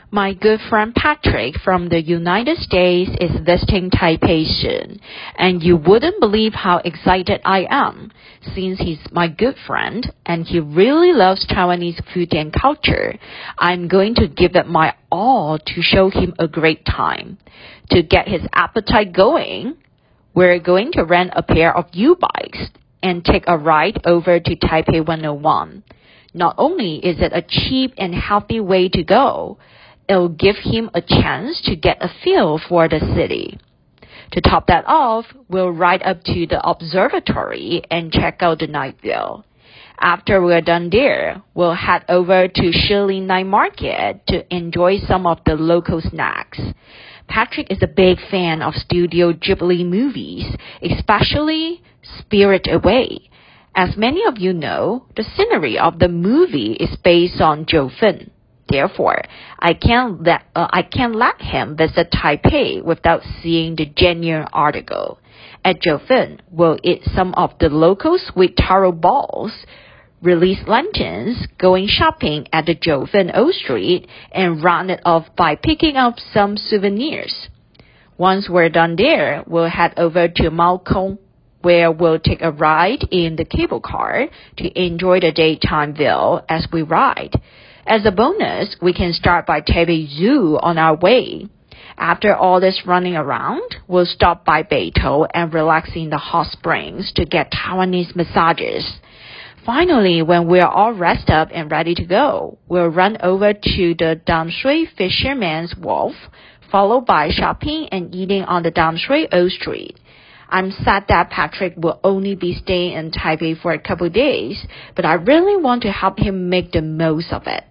My good friend Patrick from the United States is visiting Taipei soon, and you wouldn't believe how excited I am, since he's my good friend and he really loves Taiwanese food and culture. I'm going to give it my all to show him a great time. To get his appetite going, we're going to rent a pair of U-bikes and take a ride over to Taipei 101. Not only is it a cheap and healthy way to go, it'll give him a chance to get a feel for the city. To top that off, we'll ride up to the observatory and check out the night view. After we're done there, we'll head over to Shilin Night Market to enjoy some of the local snacks. Patrick is a big fan of Studio Ghibli movies, especially Spirited Away. As many of you know, the scenery of the movie is based on Jiufen. Therefore, I can't let him visit Taipei without seeing the genuine article. At Jiufen, we'll eat some of the local sweet taro balls, release lanterns, going shopping at the Jiufen Old Street, and round it off by picking up some souvenirs. Once we're done there, we'll head over to Maokong, where we'll take a ride in the cable car to enjoy the daytime view as we ride. As a bonus, we can start by Taipei Zoo on our way. After all this running around, we'll stop by Beitou and relax in the hot springs to get Taiwanese massages. Finally, when we're all rested up and ready to go, we'll run over to the Damshui Fisherman's Wharf, followed by shopping and eating on the Damshui Old Street. I'm sad that Patrick will only be staying in Taipei for a couple of days, but I really want to help him make the most of it.